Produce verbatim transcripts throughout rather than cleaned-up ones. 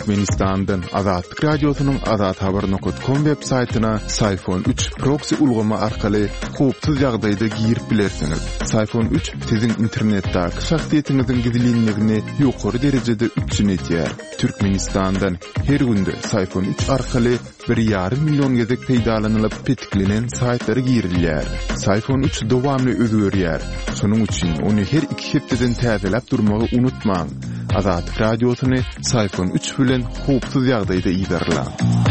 Türkmenistan'dan Azatlyk Radiosynyň azat habar nokta com web saytyna Sayfon üç proxy ulgama arkaly howpsuz ýagdaýda girip bilersiňiz. Sayfon üç siziň internetdäki şahsiýetiňiziň gizliligini ýokary derejede üçin etýär. Türkmenistan'dan her günde Sayfon üç arkaly bir ýarym million gezek peýdalanylyp petiklenen saytlary girilýär. Sayfon üç dowamly özgörýär. Şonuň üçin ony her iki hepdeden täzelep durmagy unutmaň. Azatlyk Radiosyny Sayfon üç bilen howpsuz ýagdaýda iýdirler.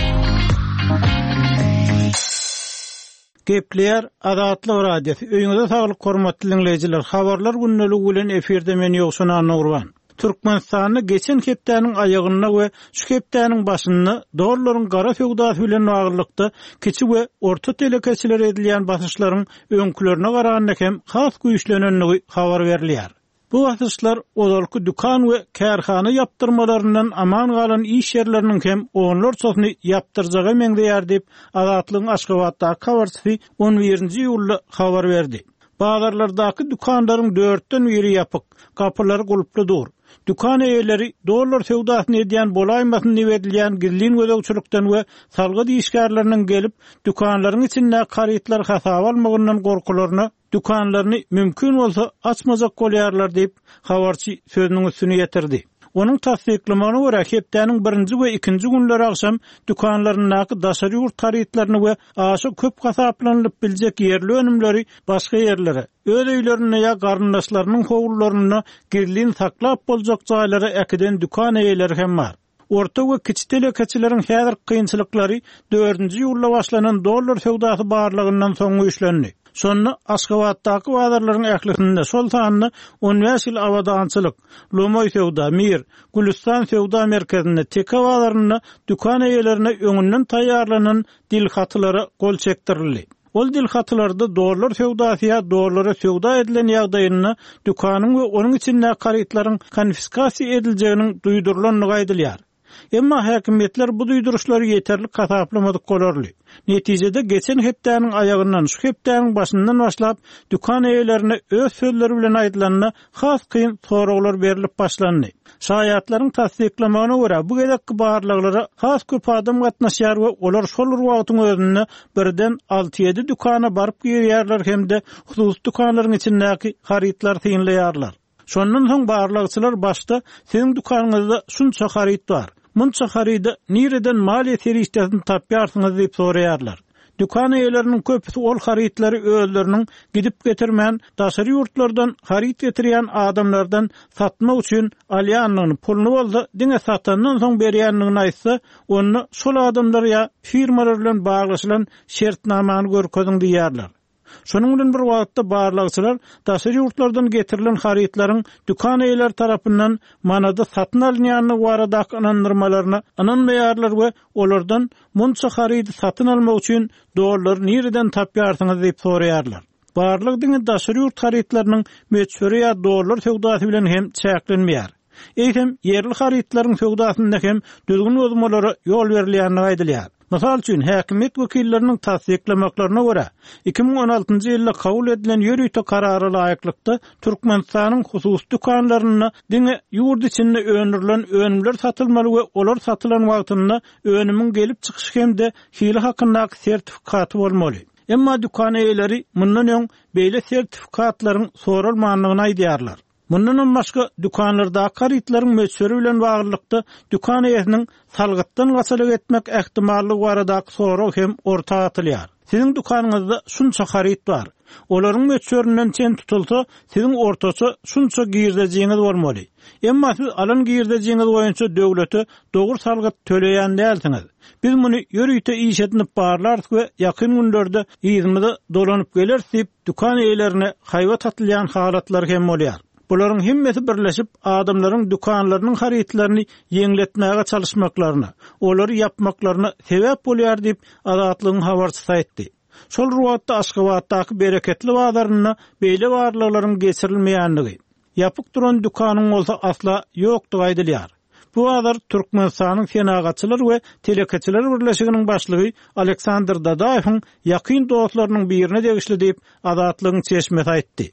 Gepler Azatlyk Radiosu. Öýüňizde saglyk hormatly dinleýijiler. Habarlar günneligi bilen eferde men ýoksuny Nurwan. Türkmenistanyň geçen hepdäniň aýagyna we şu hepdäniň başyna dollarlaryň gara feodasy bilen baglykda kiçik we orta telekeçiler edilýän basyşlaryň öňkülerine garaganda hem has güýçlenenligi habar berilýär. Bu basyşlar olarky dukan we kärhana ýapdyrmalaryndan aman galan iş ýerleriniň hem onlar çokny ýapdyrjagy meňdeýär diýip Azatlygyň Aşgabatdaky habarçysy on birinji ýylda habar berdi. Bazarlardaky dukanlaryň dörtten biri ýapyk, kapylary gulpludyr. Dukan eýleri dollar sewdasyny edýän bolaýmasyny edilýän gizlin gözegçilikden we salgy diýişgärleriniň gelip dukanlaryň içinde garytlar hasap almagyndan gorkularyny dukanlaryny mümkin bolsa açmazak bolýarlar diýip habarçy sözüniň üstüne ýetirdi. Onun tasdiklamagyna görä hepdäniň birinji we ikinji günleri akşam dukanlarynyňky daşary ýurt garytlaryny we aşy köp gasaplanylyp biljek ýerli önümleri başga ýerlere, öz öýlerine ýa garyndaşlarynyň howlullaryna girlin saklap boljak jaýlary äkiden dukan eýleri hem bar. Orta we kiçik telekeçileriň häzir kynçylyklary dördünji ýylda başlanan dollar sewdasy barlygyndan soň güýçlendi. Sonra Aşgabatdaky bazarlaryň ählisinde sol sanyny on beş ýyl awadançylyk, Lomoy sewda, Mir, Gülistan sewda merkezinde teka bazarlaryny dukan eýlerine öňünden taýýarlanan dil hatlary gol çekdirildi. Ol dil hatlarda dollar sewdasy, dollara sewda edilen ýagdaýyny dukanyň we onuň içinde garytlaryň konfiskasiýa ediljeginiň duýdurulanyny gaýdylýar. Emma häkimetler bu duýduruşlary ýeterli gasaplamadyk bolarly. Netijede geçen hepdäniň aýagyndan şu hepdäniň başyndan başlap dukan eýlerine öz sözleri bilen aýdylanyna has kyn soraglar berilip başlandy. Şaýatlaryň tasdiklamagyna görä bu gedekki barlyklary has köp adam gatnaşýar we olar şol wagtyň özünde birden alty ýedi dukana baryp girýärler hemde hususy dukanlaryň içindäki garytlar synlaýarlar. Şondan soň barlykçylar başda "Seň dukanyňyzda şunça garyt bar. Munça garydy nireden maliýe serişdesin tapýarsyňyz" diýip soraýarlar. Dukan eýleriniň köpüsi ol garytlary özleriniň gidip getirmän daşary ýurtlardan garyt getirýän adamlardan satmak üçin alýanlygyny pulny bolsa diňe satandan soň berýänligini aýtsa, onu şol adamlar ýa firmalar bilen baglaşylan şertnamany görkezin diýärler. Şonuň bilen bir wagtda barlykçylar daşary ýurtlardan getirilen garytlaryň dukan eýler tarapyndan manada satyn alynýanyny baradaky anandyrmalaryna ananmaýarlar we olardan munça garyty satyn almak üçin dollar nireden tapýarsyňyz diýip soraýarlar. Barlyk diňe daşary ýurt garytlarynyň meçhuri ýa dollar sewdasy bilen hem çäklenmeýär. Eýsem ýerli garytlaryň sewdasynda hem düzgün bozmalary ýol berilýänini aýdylýar. Mysal üçin häkimet wekilleriniň tasdiklamaklaryna görä iki ming on altynjy ýylda kabul edilen ýörüýte karary laýyklykda Türkmenistanyň hususy dukanlaryna diňe ýurt içinde öňürilen önümler satylmaly we olar satylan wagtynda önümiň gelip çykyşy hemde hili hakyndaky sertifikaty bolmaly. Emma dukan eýleri mundan öň beýle sertifikatlaryň sorulmanlygyny aýdýarlar. Mundan başga dukanlarda garytlaryň meçhuri bilen baglykda dukan eýesiniň salgytdan gaçalyk etmek ähtimallygy baradaky sorag hem orta atylýar. Siziň dukanyňyzda şunça garyt bar. Olaryň meçhurinden çen tutulsa, siziň ortaça şunça girdejiňiz bolmaly. Emma siz alan girdejiňiz boýunça döwlete dogry salgyt töleýän dälsiňiz. Biz muny ýörüýte iş etnip barlarsyk we ýakyn günlerde ýyzmyda dolanyp geler diýip dukan eýlerine haýwa tatylýan halatlar hem bolýar. Bularyň hemmesi birleşip adamlaryň dukanlarynyň garytlaryny ýeňletmäge çalışmaklaryna, olary ýapmaklaryna sebäp bolýar diýip Azatlygyň habarçysy aýtdy. Şol ruwatda Aşgabatdaky bereketli bazaryna beýle barlyklaryň geçirilmeýänligi, ýapyk duran dukanyň bolsa asla ýokdugy aýdylýar. Bu bazar Türkmenistanyň senagaçylar we telekeçiler birleşiginiň başlygy Aleksandr Dadaýewiň ýakyn dostlarynyň birine degişli diýip Azatlygyň çeşmesi aýtdy.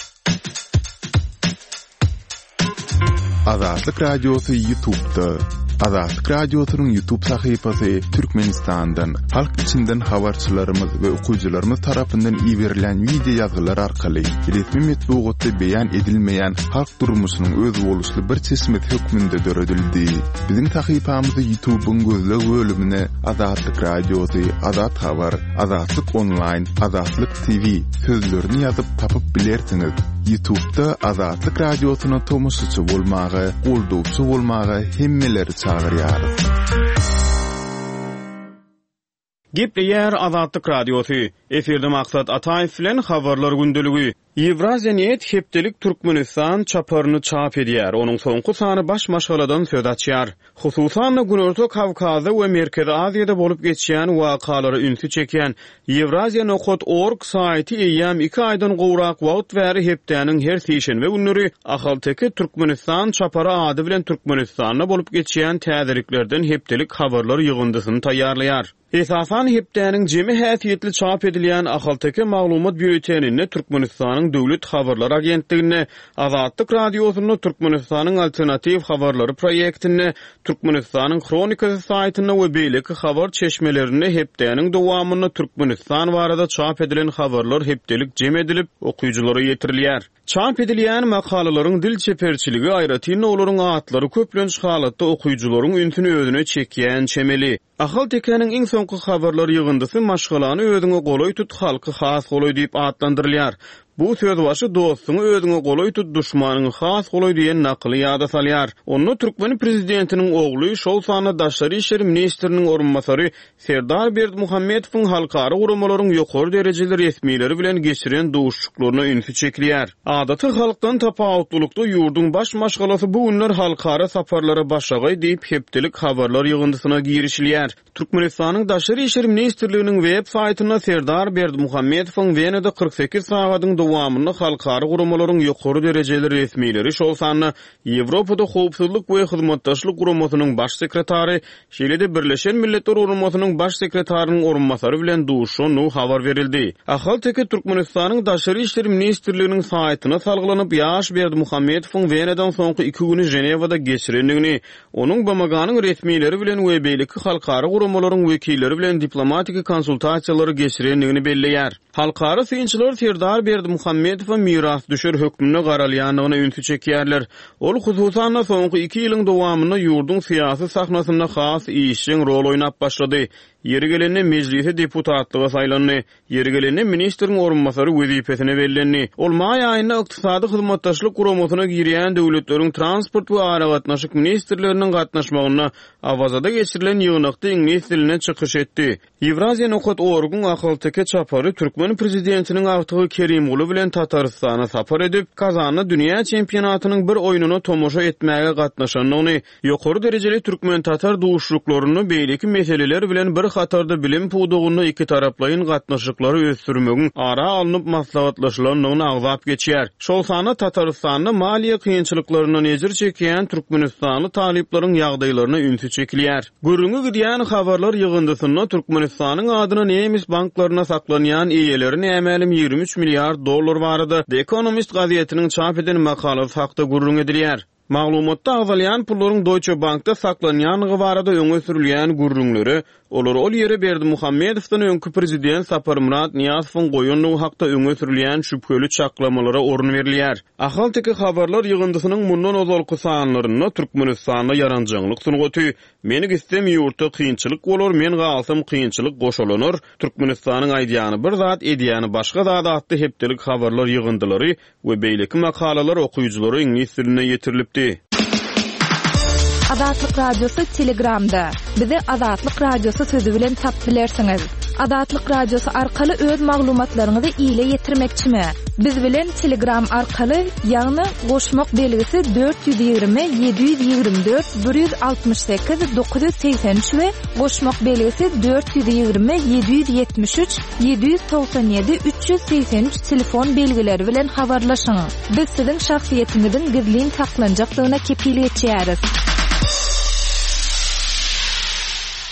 Azatlyk Radiosu YouTube'da, Azatlyk radiosynyň YouTube sahypasy Türkmenistandan, halk içinden habarçylarymyz we okuyjylarymyz tarapyndan ýiberilen video ýazgylar arkaly resmi metbuatda beýan edilmeýän halk durmuşynyň öz boluşly bir çeşmet hökmünde döredildi. Biziň sahypamyzda YouTube'un gözleg bölümine Azatlyk radiosy, Azat habar, Azatlyk online, Azatlyk T V sözlerini ýazyp tapyp bilersiňiz. YouTube'da Azatlyk radiosyna tomoşçy bolmagy, goldugçy bolmagy hemmeleri çağırýar. Gepleýär Azatlyk radiosy. Eferde maksat Ataýew bilen habarlar gündeligi. Ýewraziýet hepdelik Türkmenistan çaparyny çap edýär. Onuň soňky sany baş maşgaladan söz açýar. Hususan Günörtük Kawkaza we Merkezi Aziýada bolup geçýän wakalary ünsü çekýän Ýewraziýa nokta org saýty eýýam iki aýdan gowrak wagt bäri hepdäniň her seýşenbe günleri ahaltyky Türkmenistan çapary ady bilen Türkmenistanda bolup geçýän täzeliklerden hepdelik habarlar ýygyndysyny taýýarlaýar. Esasan hepdäniň jemi häsiýetli çap edilýän ahaltyky maglumat bültenini Türkmenistanyň Döwlet Habarlar Agentligine, Azatlyk radiosyny Türkmenistanyň alternativ habarlary proýektine, Türkmenistanyň Kronikasy saýtyna we beýleki habar çeşmelerini hepdäniň dowamyny Türkmenistan barada çap edilen habarlar hepdelik jem edilip okuyjylara ýetirilýär. Çap edilýän makalalaryň dil çeperçiligi aýratynda olaryň atlary köplenç halatda okuyjylaryň ünsüni özüne çekýän çemeli. Ahal tekeniň iň soňky habarlar ýygındysy maşgalany özüňe goloý tut, halky has goloý diýip adlandyrylýar. Bu söz başı dostuňy özüňe goloý tut, duşmanyňy has goloý diýen nakly ýada salýar. Onu Türkmen prezidentiniň ogly şol sany Daşary işler ministriniň orunmasary Serdar Berdimuhammedowyň halkary gurumalaryň ýokary derejeli resmileri bilen geçiren duşçuklaryna ünsü çekilýär. Adaty halkdan tapawutlukda ýurduň baş maşgalasy bu günler halkara saparlara başagay diýip hepdelik habarlar ýygyndysyna girişilýär. Türkmenistanyň Daşary işler ministrliginiň web saýtyna Serdar Berdimuhammedowyň Wenede kırk sekiz sagatyň dowamyny halkary gurumalaryň ýokary derejeli resmileri şol sany Ýewropada howpsuzlyk we hyzmatdaşlyk gurumasynyň baş sekretary, Şeýlede Birleşen Milletler Gurumasynyň baş sekretarynyň orunmasary bilen duşuny habar berildi. Ahal-teke Türkmenistanyň Daşary işler ministrliginiň saýtyna salgylanyp ýaş Berdimuhammedowyň Weneden soňky iki güni Jenewada geçirendigini, onuň Bamaganyň resmileri bilen we beýleki halkary gurumalaryň wekilleri bilen diplomatik konsultasiýalary geçirendigini belleýär. Halkary synçylar Serdar Berdimuhammedow miras düşür hökmüne garalýanyny ünsü çekýärler. Ol hususan soňky iki ýylyň dowamyny ýurduň syýasy sahnasyna has işiň rol oýnap başlady. Yeri gelende meclise deputatlyga saýlandy. Yeri gelende ministriň orunmasary wezipesine bellendi. Ol may aýynda ykdysady hyzmatdaşlyk gurumasyna girýän döwletleriň transport we ara gatnaşyk ministrleriniň gatnaşmagyna awazada geçirilen ýygnakda ingliz diline çykyş etdi. Ýewraziýa nokta org-yň ahal-teke çapary Türkmen prezidentiniň awtygy Kerimoglu bilen Tatarstana sapar edip, Kazanna dünýä çempionatynyň bir oýunyna tomoşa etmäge gatnaşanyny, ýokary derejeli Türkmen tatar duşluklaryny beýleki meseleler bilen bir hatarda bilim pudugyny iki taraplaryň gatnaşyklary ösdürmegiň ara alınıp maslahatlaşylanyny agzap geçýär. Şol sany Tatarstanyň maliýe kynçylyklaryna ejir çekýän Türkmenistanly taliplaryň ýagdaýlaryna ünsü çekilýär. Görüňe gidýän habarlar ýygyndysyna Türkmenistanyň adyna nemis banklaryna saklanýan eýelerin ämälim ýigri üç milliard dollar barady. The Economist gazetiniň çap eden makalasy hakda gurrun edilýär. Maglumatda agzalýan pullaryň Deutsche Bankda saklanýanyny barada öňe sürilýän gurrunlary, olar ol ýere Berdimuhammedowdan öňkü prezident Saparmurat Niýazowyň goýunyny hakda öňe sürilýän şüpheli çaklamalara orun berilýär. Ahal-teke habarlar ýygyndysynyň mundan ozalky sanlaryna Türkmenistanda ýaranjagylyk sunugaty, meni gitsem ýurtda kynçylyk bolar, men galsam kynçylyk goşulanur. Türkmenistanyň aýdýany bir zat, edýany başga zat atdy hepdelik habarlar ýygyndylary we beýleki makalalar okuyjylary ingliz diline ýetirilipdi. Azatlyk radiosu Telegramda. Bizi Azatlyk radiosu sözü bilen tap bilersiňiz. Azatlyk radiosu arkaly öz maglumatlaryňyzy ýyle ýetirmekçimi? Biz bilen Telegram arkaly ýagny goşmak belgisi dört yüz ýigirme yedi yüz ýigirme dört bir yüz altmış sekiz dokuz yüz seksen üç we goşmak belgisi dört yüz ýigirme yedi yüz ýetmiş üç yedi yüz toksan ýedi üç yüz seksen üç telefon belgileri bilen habarlaşyň. Biz siziň şahsiýetiňizin gizlin saklanjaklygyna kepillik etýäris.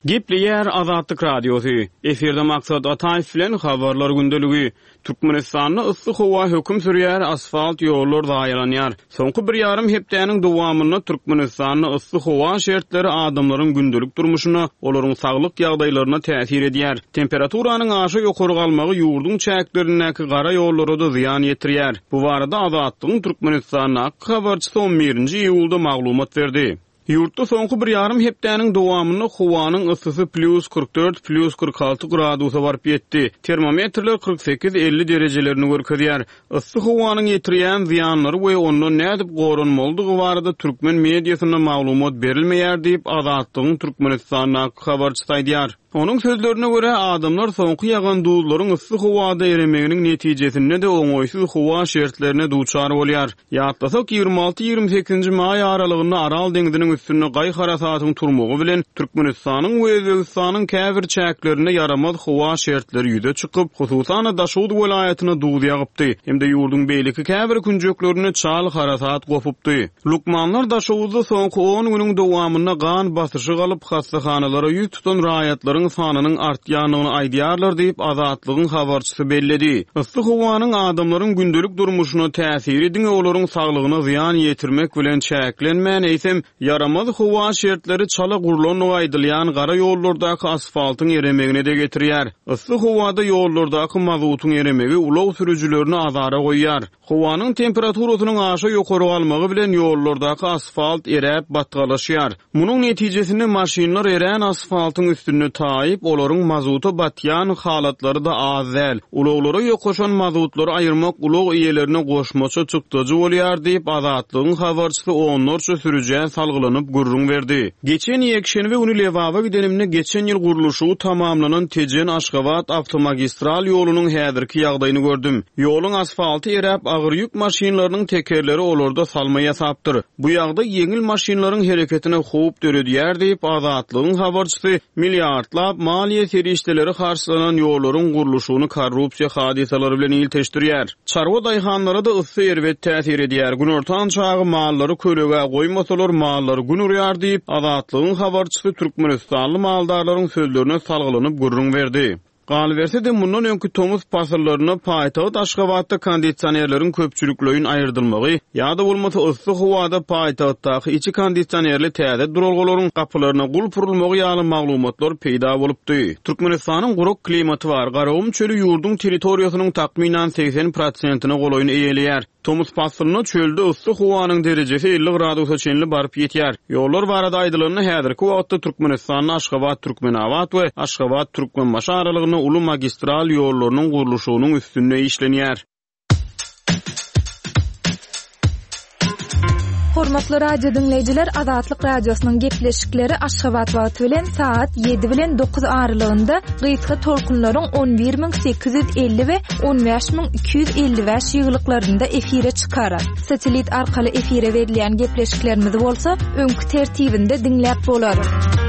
Gepleýär Azatlyk Radiosu. Eferde maksat Ataýew bilen habarlar gündeligi. Türkmenistanyň yssyk howa hökm sürýär, asfalt ýollar daýalanýar. Soňky bir ýarym hepdäniň dowamyny Türkmenistanyň yssyk howa şertleri adamlaryň gündelik durmuşyna, olaryň saglyk ýagdaýlaryna täsir edýär. Temperaturasyň aşy ýokary galmagy ýurdun çäklerindäki gara ýollara da ziýan ýetirýär. Bu barada Azatlygyň Türkmenistanyň habarçysy on birinji iýulda maglumat berdi. Yurtda soňky bir ýarym hepdäniň dowamyny howanyň ysysy plus kırk dört plus kırk alty gradusa baryp ýetdi. Termometrler kırk sekiz elli derejelerini görkezýär. Issyk howanyň ýetirýän ziýanlary we ondan nädip gorunmaldygy barada türkmen mediasyna maglumat berilmeýär diýip Azatlygyň Türkmenistanyň habarçysy aýdýar. Onun sözlerine göre adamlar soňky ýagan duzlaryň yssyk howada eremeginiň netijesinde de oňoýsuz howa şertlerine duçar bolýar. Ýatlasak ýygrimi alty ýygrimi sekizinji may aralygynda Aral deňiziniň üstünde gaý harasatyň turmagy bilen Türkmenistanyň we Özbegistanyň käbir çäklerine yaramaz howa şertleri ýüze çykyp, hususan Daşowut welaýatyna dugy ýagypdy. Hemde ýurdun beýleki käbir künjeklerini çal harasat gopupdy. Lukmanlar Daşowutda soňky on güniň dowamyna gan basışy galyp hastahanalara ýüz tutan raýatlaryň sanynyň artýanyny aýdýarlar diýip Azatlygyň habarçysy belledi. Yssyk howanyň adamlaryň gündelik durmuşyna täsiri diňe olaryň saglygyna ziýan ýetirmek bilen çäklenmän eýsem, yaramaz howa şertleri çala gurulan aýdylýan gara ýollardaky asfaltyň eremegine de getirýär. Yssyk howada ýollardaky mazutyň eremegi ulug sürüjülerini azara goýýar. Howanyň temperaturasynyň aşy ýokary galmagy bilen ýollardaky asfalt eräp batgalaşýar. Munyň netijesinde maşinlar eren asfaltyň üstünde taýyp, olaryň mazuta batýan halatlary da az däl. Uluglara ýokoşan mazutlary aýyrmak ulug iýelerine goşmaça çykdyjy bolýar diýip Azatlygyň habarçysy onlarça sürüje salgylanyp gurrun berdi. Geçen ýekşenbe güni Lewawa gidenimde geçen ýyl guruluşy tamamlanan Tejen Aşgabat awtomagistral ýolunyň häzirki ýagdaýyny gördüm. Ýoluň asfalty eräp agyr ýük maşinlarynyň tekerleri olarda salma ýasapdyr. Bu ýagdaý ýeňil maşinlaryň hereketine howp döredýär diýip Azatlygyň habarçysy milliardlap maliýe serişdeleri karşılanan ýollaryň guruluşyny korrupsiýa hadisalary bilen ilteşdirýär. Çarwa daýhanlara da ysy erwet täsir edýär. Günortan çagy mallary kölege goýmasalar mallary gün urýar diýip Azatlygyň habarçysy Türkmenistanly maldarlaryň sözlerine salgylanyp gurrun berdi. Galberse de mundan öňkü tomuz pasarlaryna paýtagat Aşgabatda kondisionerleriň köpçülikleýin aýrdylmagy, ýa-da bolmasa yssyk howada paýtagatdaky içi kondisionerli täze duralgalaryň gapylaryna gul purulmagy ýaly maglumatlar peýda bolupdy. Türkmenistanyň guruk klimaty bar, Garawum çölü ýurdun territoriýasynyň takminan seksen prosentyny golaýyny eýelýär. Tomuz pasarlyna çölde yssyk howanyň derejesi elli gradusa çenli baryp ýetýär. Ýollar barada aýdylanyny häzirki wagtda Türkmenistanyň Aşgabat Türkmenawat we Aşgabat Türkmenmaşa aralygyny uly magistral ýollarynyň guruluşynyň üstünde işlenýär. Hormatly radio dinleýijiler, Azatlyk radiosynyň gepleşikleri Aşgabat wagty bilen saat ýedi bilen dokuz aralygynda gysga tolkunlaryň on bir miň sekiz ýüz elli we on beş miň iki ýüz elli beş ýyglyklarynda efire çykarar. Satelit arkaly efire berilýän gepleşiklerimiz bolsa, öňkü tertibinde dinläp bolary.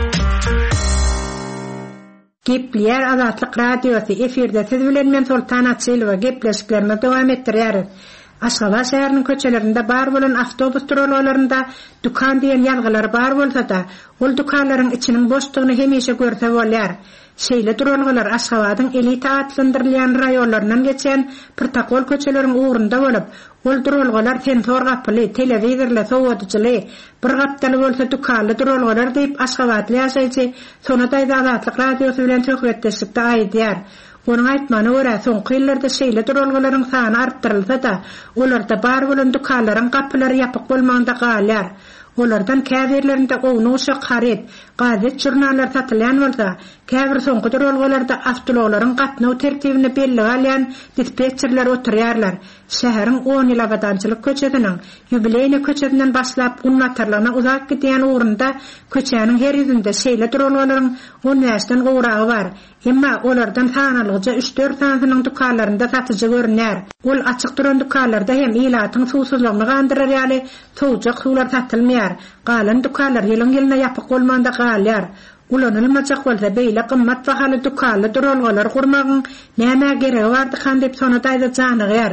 Gepleýär Azatlyk radiosu efirde siz bilen men Sultan Atçylywa gepleşiklerimi dowam etdirýär. Aşgabat şäheriniň köçelerinde bar bolan awtobus duralgarlarynda dukan diýen ýalgylar bar bolsa-da, ol dukanlaryň içiniň boşdugyny hemişe görse bolýar. Şeýle duralgarlar Aşgabatyň elita atlandyrylýan raýonlarynyň geçen protokol köçeleriň ugrunda bolup, ol duralgarlar sensor gaply, telewizorly, sowadyjyly, bir gapdaly bolsa dukanly duralgarlar diýip Aşgabatly ýaşaýjy sonada Azatlyk radiosu bilen söhbetleşipde aýdýar. Onun aýtmany görä, soňky ýyllarda şeýle duralgarlaryň sany artdyrylsa-da, olarda bar bolan dukanlaryň gapylary ýapyk bolmagynda galýar. Olardan käbirlerinde ownu uşak haret, gazet jurnallar satylýan bolsa, käbir soňky duralgalarda awtologlaryň gatnaw tertibini belli alýan dispetçerler oturýarlar. Şäheriň on ýyl abadançylyk köçediniň ýubileyni köçedinden başlap unnatarlygyna uzak gidýän ugrunda köçäniň her ýüzünde şeýle duralgalaryň on beşden gowragy bar. Emma olardan sanalygyca üç dört tanynyň dukanlarynda satyjy görünýär. Ol açyk duran dukanlarda hem ilatyň susuzlygyny gandyrar ýaly sowjak suwlar satylmýar. Galan dukanlar ýylyň ýylyna ýapyk bolmanda galýar. Ulanylmajak bolsa beýle gymmat bahaly dukanly duralgalar gurmagyň näme geregi bardy kan diýip sonada aýdajanygyar.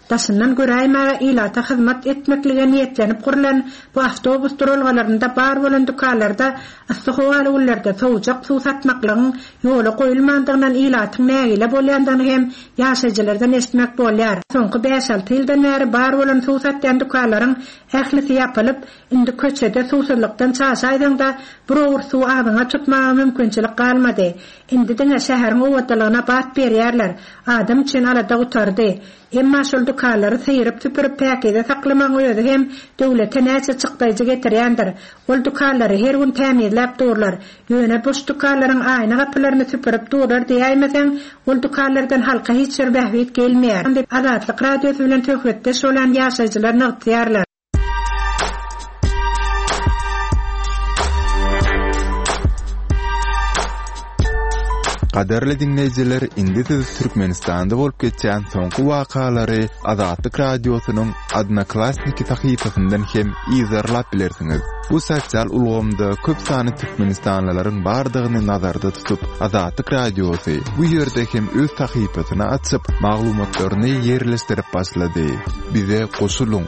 Daşından göräýmäge ilata hyzmat etmeklige niýetlenip gurulan bu awtobus durulgalarynda bar bolan dukanlarda asyhawaly gullarda sowjak suw satmaklygyň ýola goýulmandygyndan ilatyň nägile bolýandygyny hem ýaşaýjylardan esmek bolýar. Soňky beş alty ýyldan bäri bar bolan suw satýan dukanlaryň ählisi ýapylyp, indi köçede suwsuzlykdan çaşaýdygynda birowur suw abyňa tutmagy mümkinçilik galmady. Indi diňe şäheriň owatlygyna bat berýärler. Adam üçin alada utardy. Emma şol dukanlary seýirip tüpürip päkede saklamagy öýde hem döwlete näçe çykdaýjy getirýändir. Ol dukanlary her gün tämirläp durlar. Ýöne boş dukanlaryň aýna gapylaryny tüpürip durlar diýäýmeseň, ol dukanlardan halka hiç bir bähwit gelmeýär. Azatlyk radiosu bilen töhbetde şolan ýaşaýjylar nagtýarlar. Qaderli dinleyijiler, indi siz Türkmenistanda bolup geçen soňky wakalary Azatlyk radiosynyň Adnaklassniki sahypasyndan hem izarlap bilersiňiz. Bu sosial ulgamda köp sany Türkmenistanlylaryň bardygyny nazarda tutup, Azatlyk radiosy bu ýerde hem öz sahypasyny açyp, maglumatlaryny ýerleşdirip başlady. Bize goşuluň.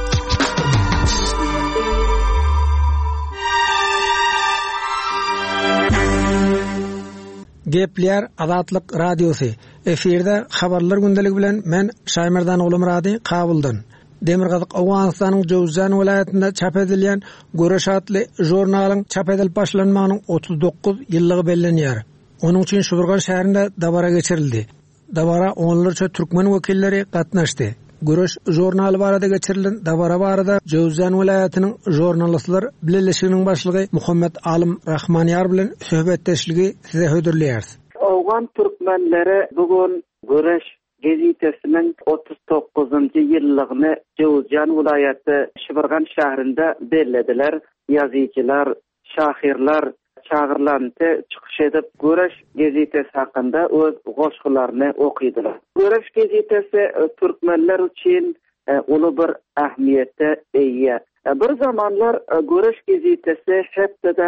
Gepler Azatlyk radiosu. Eferde habarlar gündeligi bilen men Şaýmardan Ulumrady Kabuldan. Demirgazyk Awganystanyň Jowzjan welaýatynda çap edilýän Göreş adly jurnalyň çap edilip başlanmagynyň otuz dokuz ýyllygy bellenýär. Onuň üçin Şuburgan şäherinde dabara geçirildi. Dabara onlarça türkmen wekilleri gatnaşdy. Göreş jurnaly barada geçirilen dabara barada Jowzjan welaýatynyň jurnalistler bileşiginiň başlygy Muhammed Alim Rahmanýar bilen söhbetdeşligi size hödürleýär. Awgan türkmenleri bugun Göreş gazetesiniň otuz dokuzunçy ýyllygyny Jowzjan welaýaty Şuburgan şäherinde bellediler. Ýazyjylar, şahirler çağırlandy, çykyş edip Göreş gazetesi hakynda öz goşgularyny okuýdylar. Göreş gazetesi türkmenler üçin uly bir ähmiýete eýe. Bir zamanlar Göreş gazetesi hepde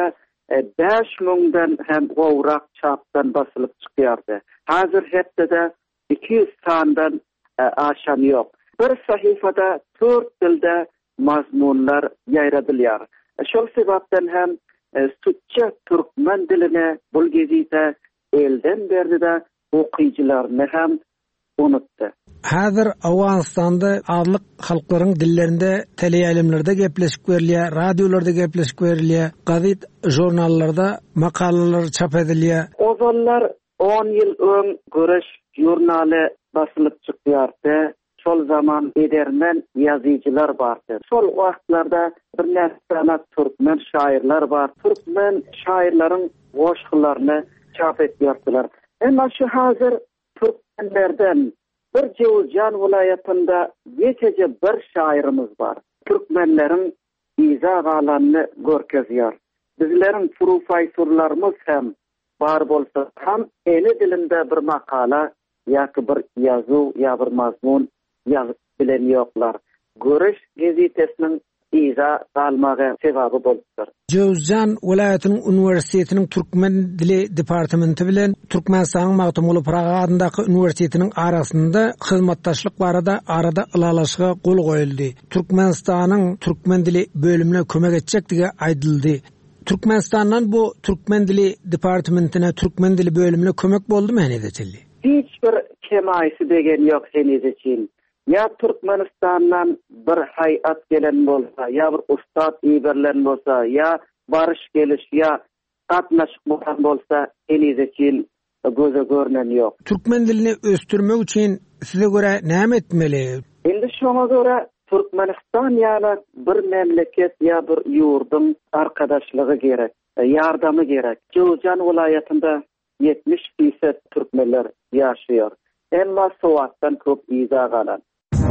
beş müňden hem gowrak çapdan basylyp çykýardy. Hazır hepde iki yüz sandan aşan ýok. Bir sahyfada dört dilde mazmunlar ýaýradylýar. Şol sebäpden hem Sütçe Türkmen diline bu gezite elden berdi de okuyucularını hem unuttu. Hazır Awganystanda adlyk halklaryň dillerinde teleýalimlerde gepleşip berilýär, radiolarda gepleşip berilýär, gazet, jurnallarda makalalar çap edilýär. Ozanlar on ýyl öň Göreş jurnaly basylyp çykýardy. Şol zaman edermen ýazyjylar bardy. Şol wagtlarda bir näçe türkmen şairler bar. Türkmen şairlaryň goşgularyny çap etýärdiler. Emma şu hazır türkmenlerden bir Jowzjan welaýatynda ýeçeje bir şairimiz bar. Türkmenleriň iza galanyny görkezýär. Bizleriň professorlarymız hem bar bolsa ham eli dilinde bir makala ýa-ki bir ýazuw ýa bir mazmun ýazyp bilen ýoklar. Göreş gazetesiniň iza galmagy sebaby bolupdyr. Jowzjan welaýatynyň uniwersitetining türkmen dili departamenti bilen Türkmenistanyň Magtumul Praga adyndaky uniwersitetining arasynda hyzmatdaşlyk barada arada ılalaşyga gol goýuldy. Türkmenistanyň türkmen dili bölümine kömek etjekdigi aýdyldy. Türkmenistandan bu türkmen dili departamentine, türkmen dili bölümine kömek boldymy henüzçeli? Hiç bir kemaýsy degen ýok henüzçin. Ya Türkmenistan'dan bir hayat gelen bolsa, ya bir ustad iberlen bolsa, ya barış geliş, ya katnaşık bolan bolsa, eniz için göze görünen yok. Türkmen dilini östürmek için size göre näme etmeli? Endi şoňa göre Türkmenistan ýa bir memleket ya bir ýurdun arkadaşlygy gerek, yardamy gerek. Jowzjan welaýatynda yetmiş feizd türkmenler ýaşaýar. Emma sowatdan köp iza galan.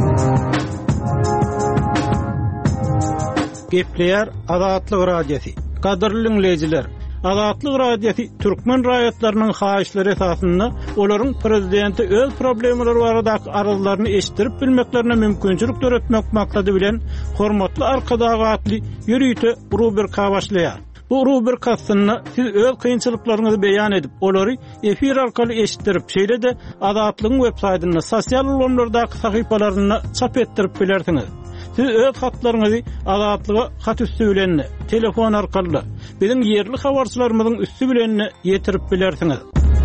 Gepler Azatlyk radiosu. Gaderli dinleyijiler, Azatlyk radiosu türkmen raýatlarynyň haýyşlary esasynda olaryň prezidenti öz problemleri barada aralyklaryny eşitdirip bilmeklerine mümkinçilik töretmek maksady bilen hormatly arkadagatly ýürüýte rubrika başlaýar. Bu rubrikasyny siz öz kynçylyklaryňyzy beýan edip, olary efir arkaly eşitdirip, şeýle de Adatlygyň web-saýtyna, sosial ulamlardaky sahypalaryna çap etdirip bilersiňiz. Siz öz hatlaryňyzy Adatlyga hat üstü bilen, telefon arkaly, bizim yerli habarçylarymyzyň üstü bilen ýetirip bilersiňiz.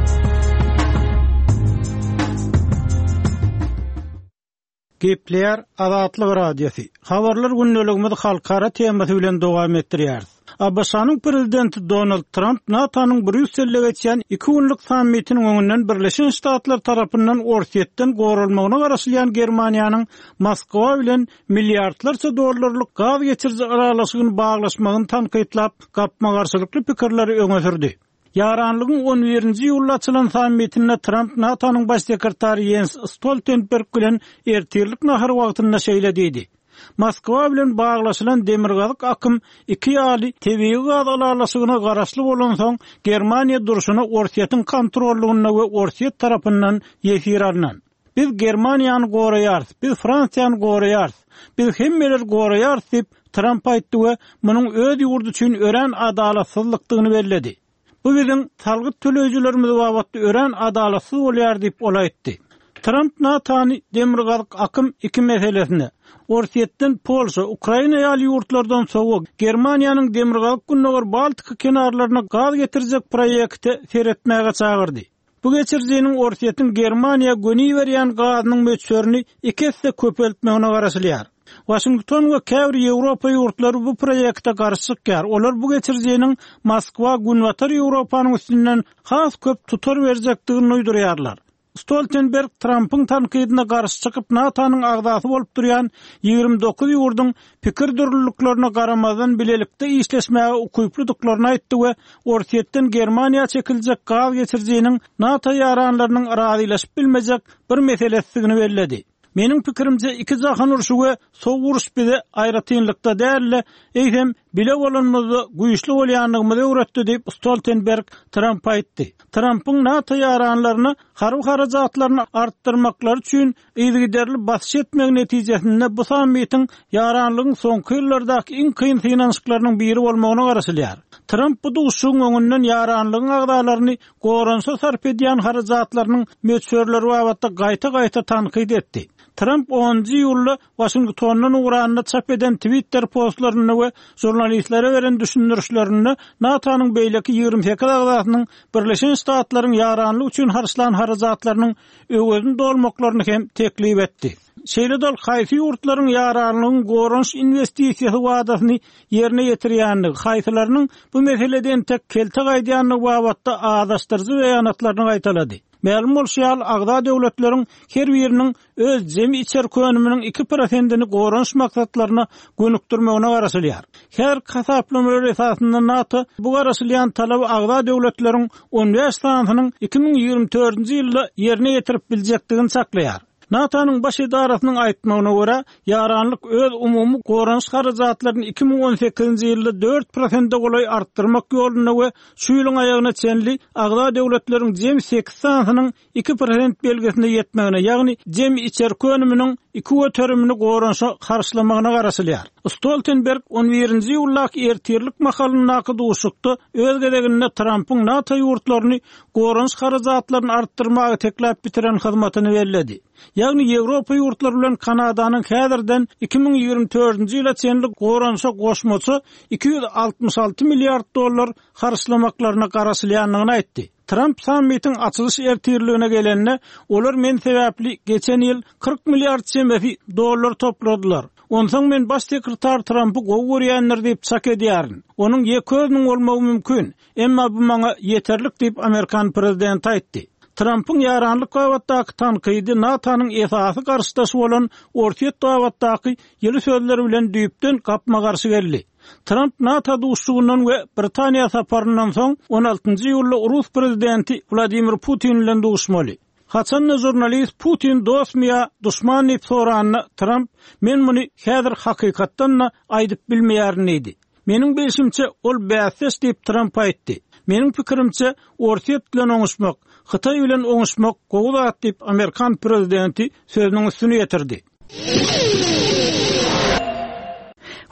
Gepler Adatlyk radiosu. Habarlar günneligimiz halkara temasy bilen dowam etdirýär. Abaşanyň prezidenti Donald Trump NATO'nun Brüsselde geçen iki günlük sammitinin öňünden Birleşen Ştatlar tarapyndan Orsiýetden gorulmagyna garaşlayan Germaniýanyň Moskwa bilen milliardlarça dollarlyk gaz geçirji aralaşygyny baglaşmagyny tanqytlap, gapma garşylykly pikirleri öňe sürdi. Yaranlygyň on birinji ýylda açylan sammitinde Trump NATO'nun baş sekretary Jens Stoltenberg bilen ertirlik nahar wagtynda şeýle dedi. Moskwa bilen baglaşylan demirgazyk akym iki ýaly tebii gaz aralaşygyna garaşly bolan soň Germaniýa duruşuna Orsiýetin kontrollygyna we Orsiýet tarapyndan ýetir alynan. Biz Germaniýany goraýarys, biz Fransiýany goraýarys, biz hemmeler goraýarys diýip Trump aýtdy we munyň öz ýurdu üçin ören adalatsyzlygyny belledi. Bu bizim talgyt töleýüjilerimiz babatda ören adalatsız bolýar diýip olaýtdy. Trump NATO'ny demirgazyk akym iki meselesinde Orsiýetden Polşa, Ukraina ýaly ýurtlardan soňra Germaniýanyň demirgazyk günnäger Baltika kenarlaryna gaz getirjek proýekti seretmäge çagyrdy. Bu geçirjiniň Orsiýetiň Germaniýa göni berýän gazynyň möçberini iki hisse köpeltmäge garaşylýar. Washington we käbir Ýewropa ýurtlary bu proýekde garşykýar. Olar bu geçirjiniň Moskwa günwatar Ýewropanyň üstünden has köp tutar berjekdigini uýdurýarlar. Stoltenberg Trump'ın tanqidine garşy çykyp NATO'nun agdasy bolup durýan ýigirme dokuz ýurdun pikir dürlüklerine garamazdan bilelikde işleşmäge ukuyplydyklaryny aýtdy we Orsiýetden Germaniýa çekiljek gaz geçirjiniň NATO ýaranlarynyň razylaşyp bilmejek bir meselesigini belledi. Mening pikirimçe iki jahan uruşy we sow uruş bize aýratynlykda däl, eýsem bile bolanmyzy güýçli bolýanlygymyzy öwretdi diýip Stoltenberg Trump aýtdy. Trump'ın NATO ýaranlaryny harby harajatlaryny artdyrmaklary üçin ýygyderli basyş etmek netijesinde bu sammitin ýaranlygyň soňky ýyllardaky iň kyn finansyklarynyň biri bolmagyna garaşylýar. Trump bu duşuň öňünden ýaranlygyň agdalaryny goransa sarp edýän harajatlarynyň möçberleri babatda gaýta-gaýta tanqid etdi. Trump onuncu ýylda Washingtondan uranyna çap eden Twitter postlaryny we jurnalistlere beren düşündürüşlerini NATO'nun beýleki ýigirme sekiz agdasynyň Birleşen Ştatlaryň ýaranlygy üçin harçlan harajatlarynyň öwgözüni dolmaklaryny hem teklip etdi. Şeýle dol haýsy ýurtlaryň ýaranlygyny goranç investisiýasy wadasyny ýerine ýetirýänligi, haýsylarynyň bu meseleden tek kelte gaýdýanlygy babatda adaşdyrjy beýanatlaryny gaýtalady. Ma'lum bolşýar agda döwletleriň her biriniň öz jemi içer könüminiň iki prosentini goranç maksatlaryna gönükdirmegine garaşylýar. Her kasaplamalar esasynda NATO bu garaşylýan talaby agda döwletleriň on beş sanynyň iki ming ýigirme dördünji ýylda ýerine ýetirip biljakdigini saklaýar. NATO'nun baş idarasynyň aýtmagyna görä, ýaranlyk öz umumy goranç harajatlaryny iki ming on sekizinji ýylda dört prosentde golay artdyrmak ýoluna we şu ýylyň aýagyna çenli agda döwletleriň jemi sekiz sanynyň iki prosent belgesine ýetmegine, ýagny jemi içer könüminiň iki öterimini gorança karşılamagyna garaşylýar. Stoltenberg on birinji ýyldaky ertirlik makalyny nakydy uşukdy, öz gedeginde Trump'ın NATO ýurtlaryny goranç harajatlaryny artdyrmagy teklip bitiren hyzmatyny belledi. Ýagny Ýewropa ýurtlary bilen Kanadanyň häzirden iki ming ýigirme dördünji ýyla çenli gorança goşmasy iki ýüz altymyş alty milliard dollar harçlamaklaryna garaşylýanlygyny aýtdy. Trump sammitin açılış ertirliğine gelenine olar men sebäpli geçen ýyl kırk milliard çemesi dollar topladylar. Onsoň men baş sekretar Trump'y gowurýanlar diýip çak edýärin. Onuň ýeközüniň bolmagy mümkin, emma bu maňa ýeterlik diýip Amerikan prezidenti aýtdy. Trump'ın ýaranlyk wagtdaky tanqidi NATO'nun esasy garşydaşy bolan Orsiýet wagtdaky ýyly sözleri bilen düýpden gapma garşy geldi. Trump NATO duşugundan we Britaniýa saparyndan soň on altynjy ýylda Rus prezidenti Vladimir Putin bilen duşmaly. Haçan jurnalist Putin dostmya duşman diýip soranna Trump men muny häzir hakykatdan aýdyp bilmeýärin idi. Meniň bilişimçe ol bässes diýip Trump aýtdy. Meniň pikirimçe Orsiýet bilen oňuşmak, Hytaý bilen oňuşmak gowulat diýip Amerikan prezidenti sözüniň üstüne ýetirdi.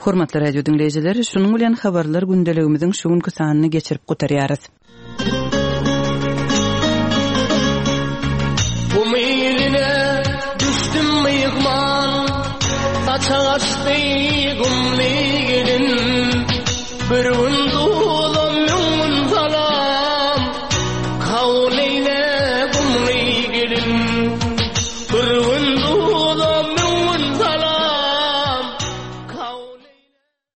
Hormatly radio dinleyijiler, şunun bilen habarlar gündeligimiziň şu günkü sanyny geçirip gutarýarys.